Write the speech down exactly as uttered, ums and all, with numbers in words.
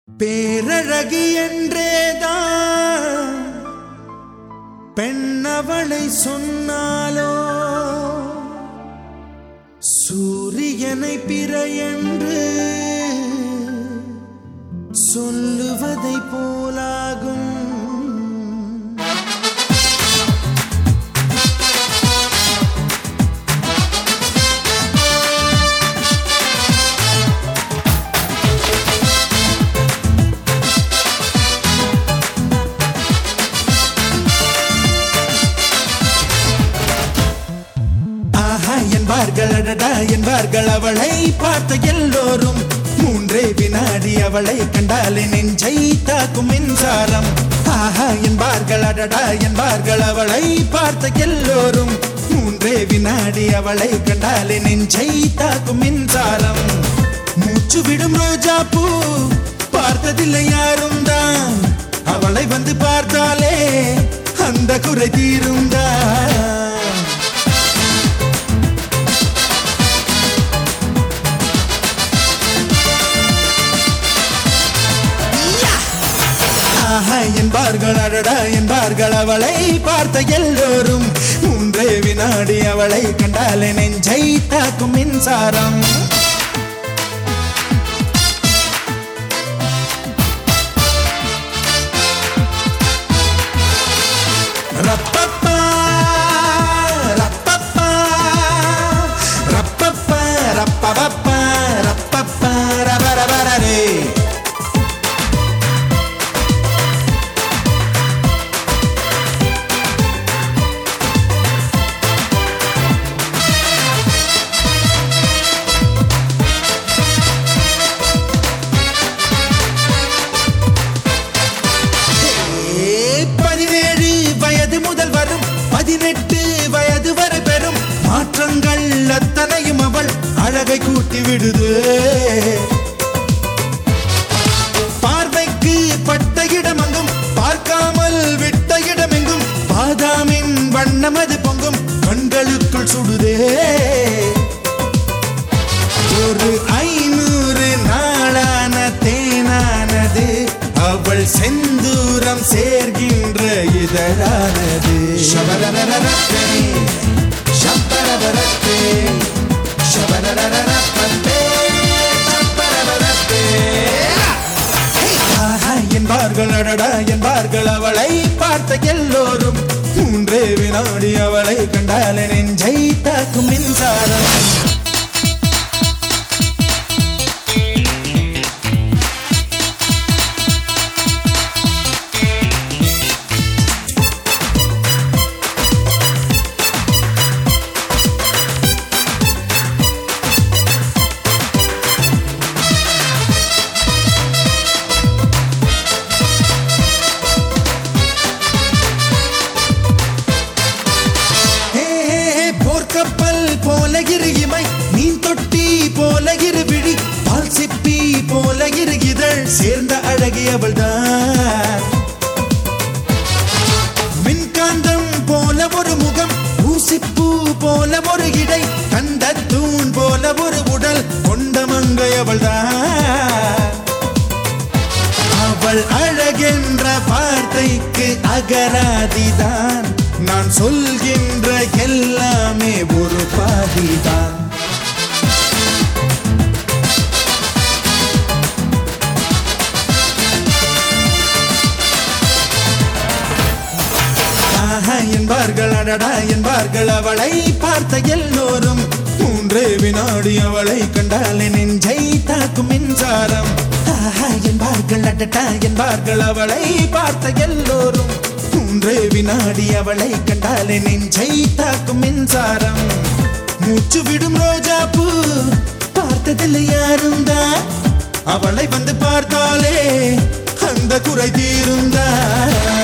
பேரழகி என்றேதான் பெண்ணவளை சொன்னாலோ சூரியனை பிற என்று சொல்லுவதை போலாகும். என்பார்கள் அடடா என்பார்கள் அவளை பார்த்த எல்லோரும். மூன்றே வினாடி அவளை கண்டாலே நெஞ்சை தாக்கும் மின்சாரம். ஆஹா என்பார்கள் அடடா என்பார்கள் அவளை பார்த்த எல்லோரும். மூன்றே வினாடி அவளை கண்டாலே நெஞ்சை தாக்கும் மின்சாரம். மூச்சு விடும் ரோஜா பூ பார்த்ததில்லை யாரும் தான். அவளை வந்து பார்த்தாலே அந்த குறை தீரும் தான். என்பார்கள் அடடா என்பார்கள் அவளை பார்த்த எல்லோரும். மூன்றே வினாடி அவளை கண்டாலே நெஞ்சை தாக்கும் மின்சாரம். ரப்பப்பா ரப்பப்பா ரப்பப்பா ரப்பப்பா ரப்பப்பா ரபரபரே. பதினெட்டு வயது வரை பெறும் மாற்றங்கள் அத்தனையும் அவள் அழகை கூட்டி விடுது. பார்வைக்கு பட்ட இடமெங்கும் பார்க்காமல் விட்ட இடமெங்கும் பாதாமின் வண்ணம் அது பொங்கும் கண்களுக்குள் சுடுதே. ஒரு ஐநூறு நாளான தேனானது அவள் செந்தூரம் சேர்கின்ற இதழானது. ஷபரரரரப்பே ஷம்பரரரப்பே ஷபரரரரப்பே ஷம்பரரரப்பே. ஆஹா என்பார்கள் அடடா என்பார்கள் அவளை பார்த்த எல்லோரும். மூன்றே வினாடி அவளை கண்டாலே நெஞ்சை தாக்கும் மின்சாரம். கப்பல் போல இரு இமை மீன் தொட்டி போல இரு விழி பால் சிப்பி போல இரு இதழ் சேர்ந்த அழகி அவள் தான். மின்காந்தம் போல ஒரு முகம் ஊசிப்பூ போல ஒரு இடை கண்ட தூண் போல ஒரு உடல் கொண்ட மங்கை அவள் தான். அவள் அழகென்ற வார்த்தைக்கு அகராதிதான். நான் சொல்கின்ற எல்லாமே ஒரு பாதிதான். ஆஹா என்பார்கள் அடடா என்பார்கள் அவளை பார்த்த எல்லோரும். மூன்றே வினாடி அவளை கண்டாலே நெஞ்சை தாக்கும் மின்சாரம். ஆஹா என்பார்கள் அடடா என்பார்கள் அவளை பார்த்த எல்லோரும். மூன்றே வினாடி அவளை கண்டாலே நெஞ்சை தாக்கும் மின்சாரம். மூச்சு விடும் ரோஜா பூ பார்த்ததில்லை யாரும் தான். அவளை வந்து பார்த்தாலே அந்த குறை தீரும் தான்.